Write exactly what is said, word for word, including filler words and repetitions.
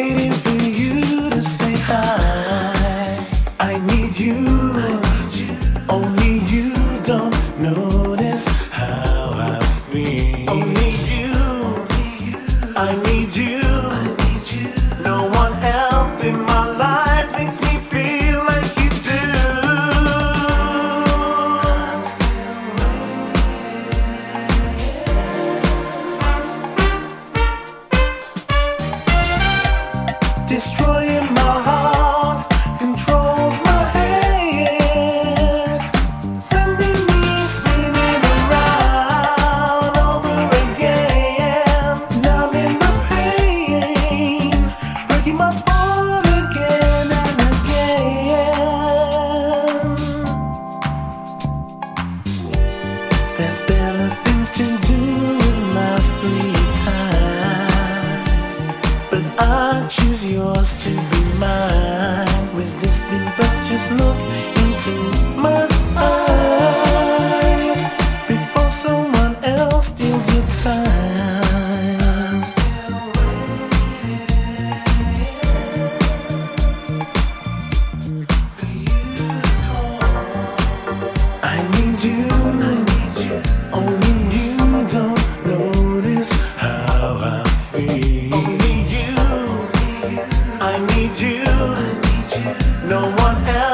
waiting for you to say hi. I need you. Only you don't notice how I feel. Only you. I need you. No one else in my life makes me feel like you do. Destroying my heart controls my head, sending me spinning around over again, numbing the pain, breaking my heart again and again. There's better things to do in my free time, but I choose yours to be mine. Resisting, but just look into my eyes before someone else steals your time. I need you. Only you don't notice how I feel. Only you. I need you. No one else.